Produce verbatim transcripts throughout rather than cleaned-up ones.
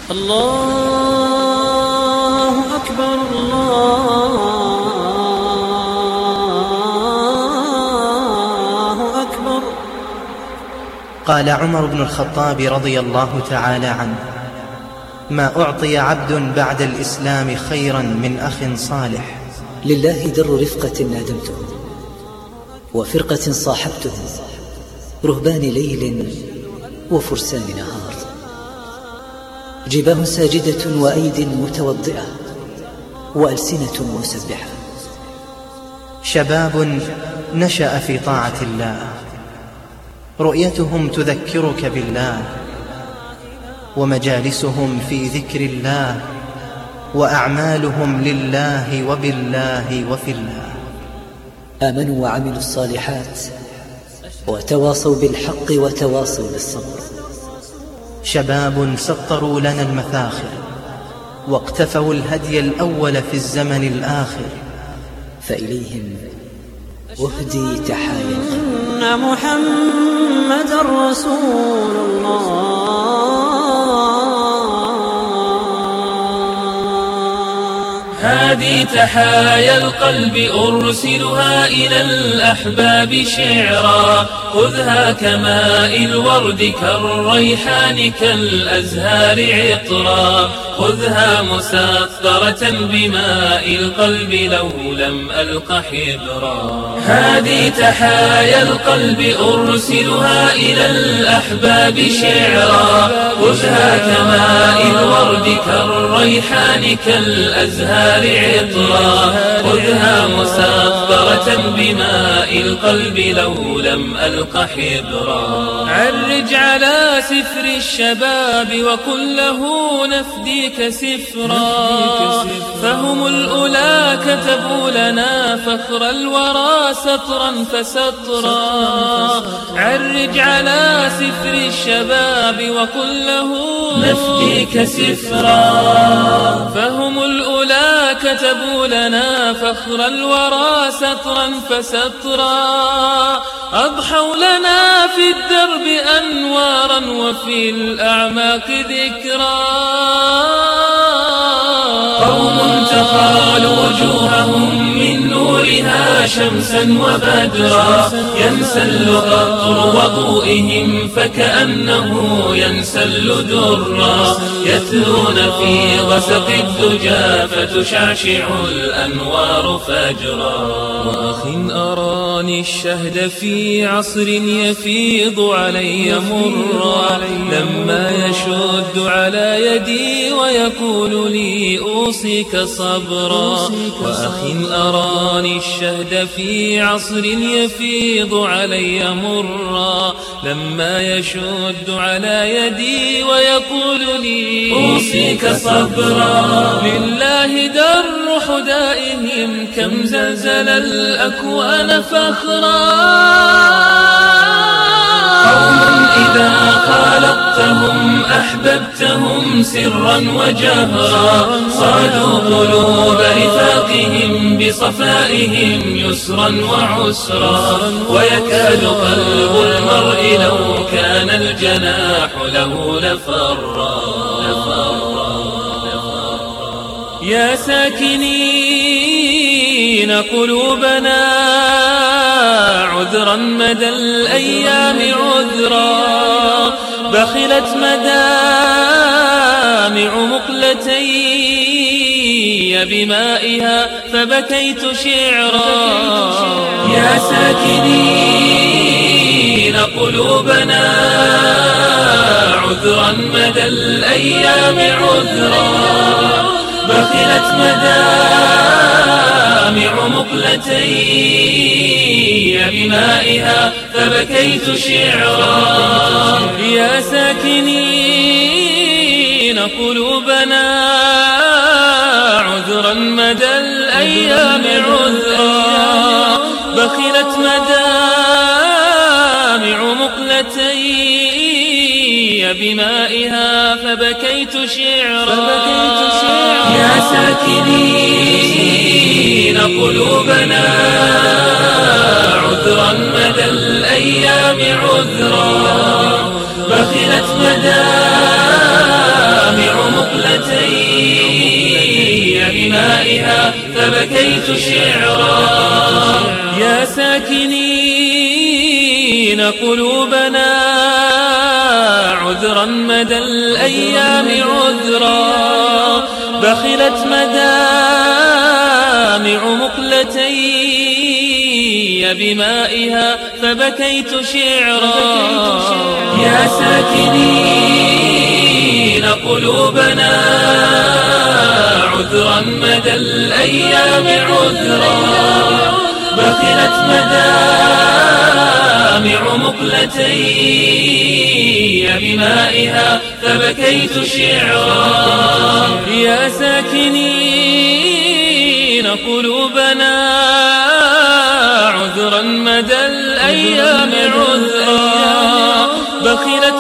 الله أكبر الله أكبر. قال عمر بن الخطاب رضي الله تعالى عنه: ما أعطي عبد بعد الإسلام خيرا من أخ صالح. لله در رفقة نادمته، وفرقة صاحبته، رهبان ليل وفرسان نهار، جباه ساجدة وأيد متوضئة وألسنة مسبحة. شباب نشأ في طاعة الله، رؤيتهم تذكرك بالله، ومجالسهم في ذكر الله، وأعمالهم لله وبالله وفي الله. آمنوا وعملوا الصالحات وتواصوا بالحق وتواصوا بالصبر. شباب سطروا لنا المفاخر، واقتفوا الهدي الأول في الزمن الآخر، فإليهم أهدي تحايا. إن محمد رسول الله. هذه تحايا القلب أرسلها إلى الأحباب شعرا، خذها كماء الورد كالريحان كالأزهار عطرا، خذها مسطرة بماء القلب لو لم ألق حبرا. هذه تحايا القلب أرسلها إلى الأحباب شعرا، خذها كماء الورد كالريحان كالأزهار عطرا، خذها مسطرة بماء القلب لو لم ألق حبرا. عرج على سفر الشباب وقل له نفديك سفرا، فهم الأولى كتبوا لنا فخر الورى سطرا فسطرا. عرج على سفر الشباب وقل له نفديك سفرا، فهم الأولى كتبوا لنا فخر الورى سطرا فسطرا. أضحوا لنا في الدرب أنوارا وفي الأعماق ذكرا. قوم تخالوا وجوههم من نورها شمسا وبدرا، ينسل قطر وضوئهم فكأنه ينسل درا، يتلون في غسق الدجى فتشعشع الأنوار فجرا. وأخ أراني الشهد في عصر يفيض علي مرا، لما يشد على يدي ويقول لي أوصيك صبرا. وأخ أراني الشهد في عصر يفيض علي مرا، لما يشد على يدي ويقول لي أوصيك صبرا. لله در حدائهم كم زلزل الأكوان فخرا. قوم إذا خالطتهم أحببتهم سرا وجهرا، صادوا قلوب رفاقهم بصفائهم يسرا وعسرا، ويكاد قلب المرء لو كان الجناح له لفرا. يا ساكنين قلوبنا عذرا مدى الأيام عذرا، بخلت مدامع مقلتي بمائها فبكيت شعرا. يا ساكنين قلوبنا عذرا مدى الأيام عذرا، بخلت مدامع مقلتي بمائها فبكيت شعرا. يا ساكنين قلوبنا عذرا مدى الأيام عذرا، بخلت مدامع مقلتي بمائها فبكيت شعرا. يا ساكنين قلوبنا عذرا مدى الأيام عذرا، بخلت مدامع مقلتي بمائها فبكيت شعرا. يا ساكنين قلوبنا عذرا مدى الأيام عذرا، بخلت مدامع مقلتي بمائها فبكيت شعرا. يا ساكنين قلوبنا عذرا مدى الأيام عذرا، بخلت مدامع مقلتي بمائها فبكيت شعرا. يا ساكنين قلوبنا عذرا مدى الأيام عذرا، بخلت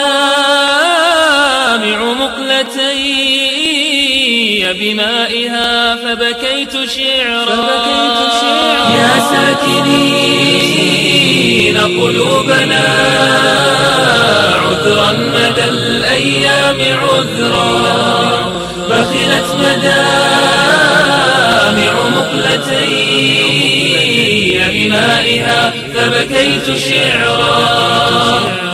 مدامع مقلتي بمائها فبكيت شعرا. يا ساكنين قلوبنا عذرا مدى الأيام عذرا، بخلت مدامع مقلتي بمائها فبكيت شعرا.